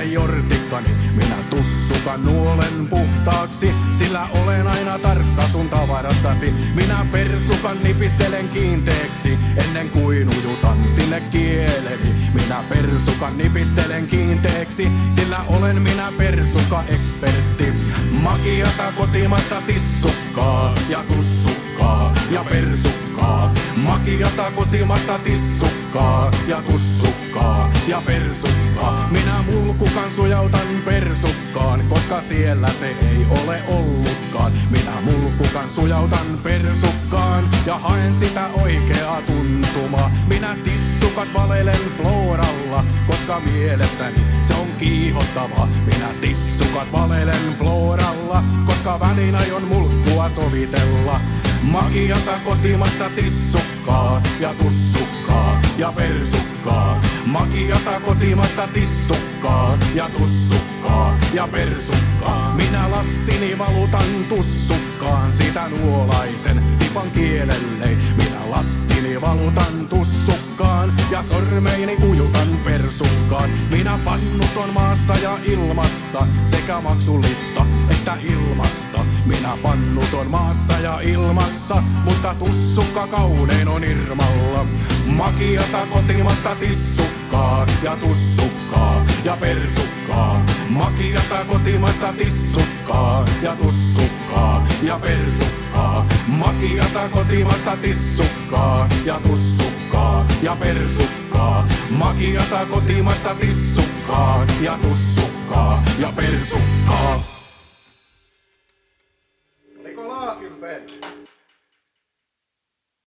jortikkani, minä tussukan nuolen puhtaaksi, sillä olen aina tarkka sun tavarastasi. Minä persukan nipistelen kiinteeksi, ennen kuin ujutan sinne kieleni. Minä persukan nipistelen kiinteeksi, sillä olen minä persuka-ekspertti. Makiata kotimasta tissukkaa ja tussukkaa ja persukkaa. Makiata kotimasta tissukkaa ja tussukkaa ja persukkaa. Minä mulkukan sujautan persukkaan, koska siellä se ei ole ollutkaan. Minä mulkukan sujautan persukkaan ja haen sitä oikeaa tuntumaa. Minä tissukat valelen Floralla, koska mielestäni se on kiihottavaa. Minä tissukat valelen Floralla, koska välin aion mulkkua sovitella. Makiata kotimasta tissukkaa ja tussukkaa ja persukkaa. Makiata kotimasta tissukkaa ja tussukkaa ja persukkaa. Minä lastini valutan tussukkaan, sitä nuolaisen tipan kielelleen. Minä lastini valutan tussukkaan ja sormeini ujutan persukkaan. Minä pannut on maassa ja ilmassa, sekä maksullista että ilmasta. Minä pannut on maassa ja ilmassa, mutta tussukka kaunein on irmalla. Makiata kotimasta tissukkaa ja tussukkaa ja persukkaa. Makiata kotimasta tissukkaa ja tussukkaa ja persukkaa. Makiata kotimasta tissukkaa ja tussukkaa ja persukkaa. Makiata kotimasta tissukkaa ja tussukkaa ja persukkaa. Oliko Laakympe?